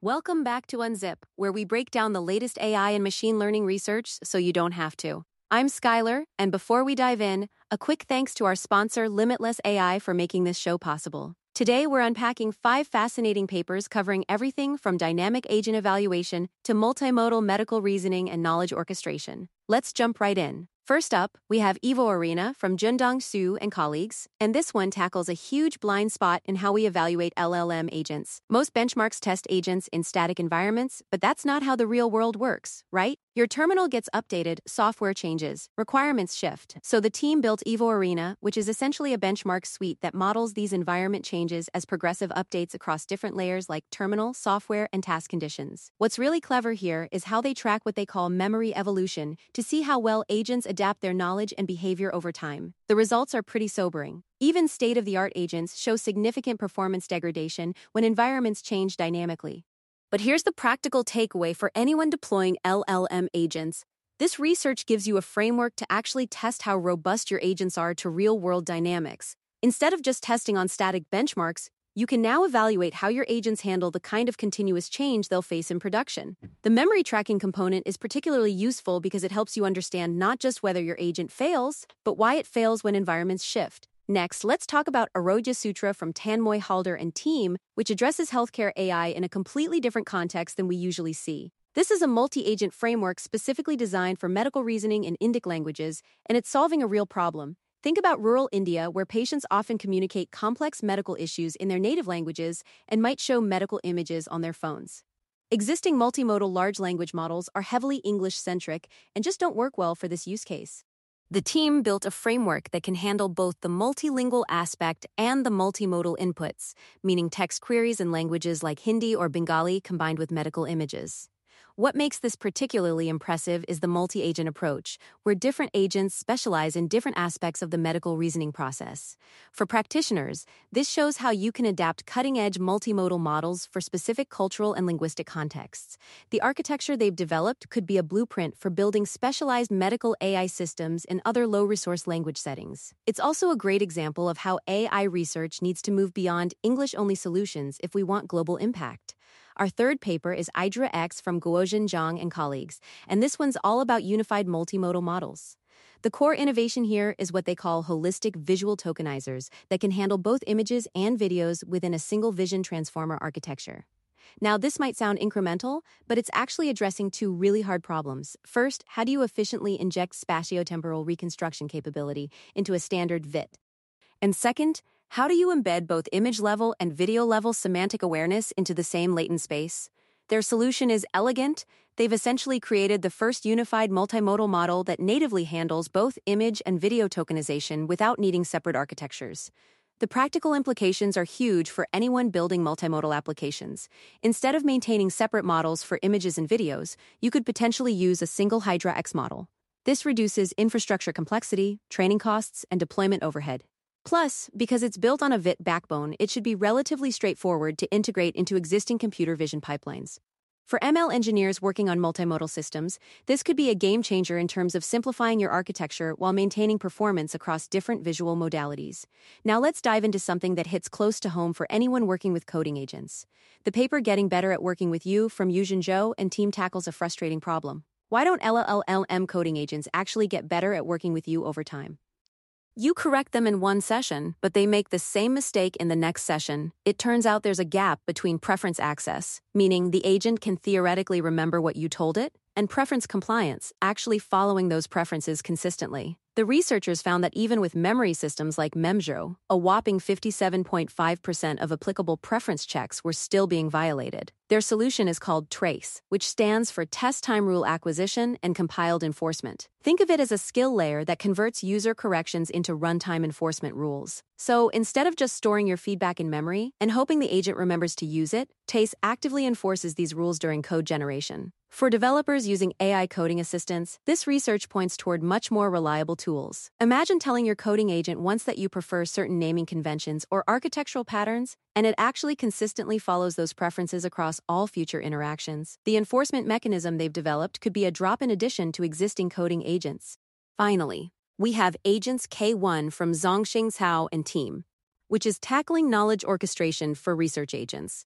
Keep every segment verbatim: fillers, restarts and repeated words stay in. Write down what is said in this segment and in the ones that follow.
Welcome back to Unzip, where we break down the latest A I and machine learning research so you don't have to. I'm Skylar, and before we dive in, a quick thanks to our sponsor, Limitless A I, for making this show possible. Today, we're unpacking five fascinating papers covering everything from dynamic agent evaluation to multimodal medical reasoning and knowledge orchestration. Let's jump right in. First up, we have Evo Arena from Jundong Su and colleagues, and this one tackles a huge blind spot in how we evaluate L L M agents. Most benchmarks test agents in static environments, but that's not how the real world works, right? Your terminal gets updated, software changes, requirements shift. So the team built Evo Arena, which is essentially a benchmark suite that models these environment changes as progressive updates across different layers like terminal, software, and task conditions. What's really clever here is how they track what they call memory evolution to see how well agents adapt their knowledge and behavior over time. The results are pretty sobering. Even state-of-the-art agents show significant performance degradation when environments change dynamically. But here's the practical takeaway for anyone deploying L L M agents. This research gives you a framework to actually test how robust your agents are to real-world dynamics. Instead of just testing on static benchmarks, you can now evaluate how your agents handle the kind of continuous change they'll face in production. The memory tracking component is particularly useful because it helps you understand not just whether your agent fails, but why it fails when environments shift. Next, let's talk about Aroja Sutra from Tanmoy Halder and team, which addresses healthcare A I in a completely different context than we usually see. This is a multi-agent framework specifically designed for medical reasoning in Indic languages, and it's solving a real problem. Think about rural India, where patients often communicate complex medical issues in their native languages and might show medical images on their phones. Existing multimodal large language models are heavily English-centric and just don't work well for this use case. The team built a framework that can handle both the multilingual aspect and the multimodal inputs, meaning text queries in languages like Hindi or Bengali combined with medical images. What makes this particularly impressive is the multi-agent approach, where different agents specialize in different aspects of the medical reasoning process. For practitioners, this shows how you can adapt cutting-edge multimodal models for specific cultural and linguistic contexts. The architecture they've developed could be a blueprint for building specialized medical A I systems in other low-resource language settings. It's also a great example of how A I research needs to move beyond English-only solutions if we want global impact. Our third paper is Idra X from Guozhen Zhang and colleagues, and this one's all about unified multimodal models. The core innovation here is what they call holistic visual tokenizers that can handle both images and videos within a single vision transformer architecture. Now, this might sound incremental, but it's actually addressing two really hard problems. First, how do you efficiently inject spatiotemporal reconstruction capability into a standard V I T? And second, how do you embed both image-level and video-level semantic awareness into the same latent space? Their solution is elegant. They've essentially created the first unified multimodal model that natively handles both image and video tokenization without needing separate architectures. The practical implications are huge for anyone building multimodal applications. Instead of maintaining separate models for images and videos, you could potentially use a single Hydra X model. This reduces infrastructure complexity, training costs, and deployment overhead. Plus, because it's built on a V I T backbone, it should be relatively straightforward to integrate into existing computer vision pipelines. For M L engineers working on multimodal systems, this could be a game changer in terms of simplifying your architecture while maintaining performance across different visual modalities. Now let's dive into something that hits close to home for anyone working with coding agents. The paper Getting Better at Working with You from Yuzhen Zhou and team tackles a frustrating problem. Why don't L L M coding agents actually get better at working with you over time? You correct them in one session, but they make the same mistake in the next session. It turns out there's a gap between preference access, meaning the agent can theoretically remember what you told it, and preference compliance, actually following those preferences consistently. The researchers found that even with memory systems like Memjo, a whopping fifty-seven point five percent of applicable preference checks were still being violated. Their solution is called TRACE, which stands for Test Time Rule Acquisition and Compiled Enforcement. Think of it as a skill layer that converts user corrections into runtime enforcement rules. So instead of just storing your feedback in memory and hoping the agent remembers to use it, TACE actively enforces these rules during code generation. For developers using A I coding assistants, this research points toward much more reliable tools. Imagine telling your coding agent once that you prefer certain naming conventions or architectural patterns, and it actually consistently follows those preferences across all future interactions. The enforcement mechanism they've developed could be a drop-in addition to existing coding agents. Finally, we have Agents K one from Zhongxing Cao and team, which is tackling knowledge orchestration for research agents.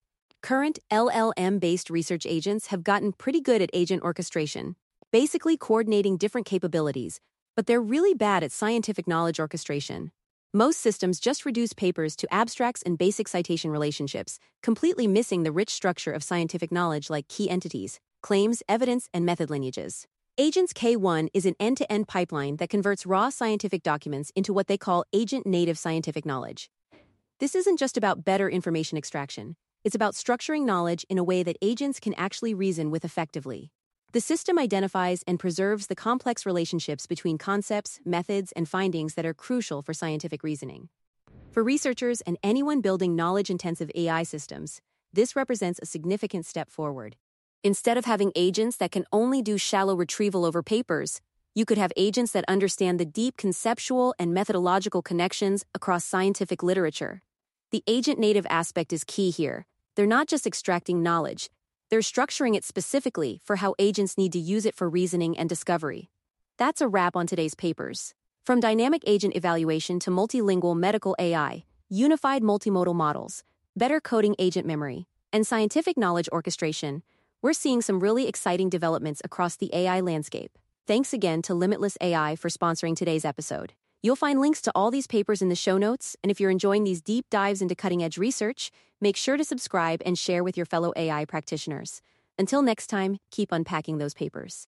Current L L M-based research agents have gotten pretty good at agent orchestration, basically coordinating different capabilities, but they're really bad at scientific knowledge orchestration. Most systems just reduce papers to abstracts and basic citation relationships, completely missing the rich structure of scientific knowledge like key entities, claims, evidence, and method lineages. Agents K one is an end-to-end pipeline that converts raw scientific documents into what they call agent-native scientific knowledge. This isn't just about better information extraction. It's about structuring knowledge in a way that agents can actually reason with effectively. The system identifies and preserves the complex relationships between concepts, methods, and findings that are crucial for scientific reasoning. For researchers and anyone building knowledge-intensive A I systems, this represents a significant step forward. Instead of having agents that can only do shallow retrieval over papers, you could have agents that understand the deep conceptual and methodological connections across scientific literature. The agent-native aspect is key here. They're not just extracting knowledge, they're structuring it specifically for how agents need to use it for reasoning and discovery. That's a wrap on today's papers. From dynamic agent evaluation to multilingual medical A I, unified multimodal models, better coding agent memory, and scientific knowledge orchestration, we're seeing some really exciting developments across the A I landscape. Thanks again to Limitless A I for sponsoring today's episode. You'll find links to all these papers in the show notes, and if you're enjoying these deep dives into cutting-edge research, make sure to subscribe and share with your fellow A I practitioners. Until next time, keep unpacking those papers.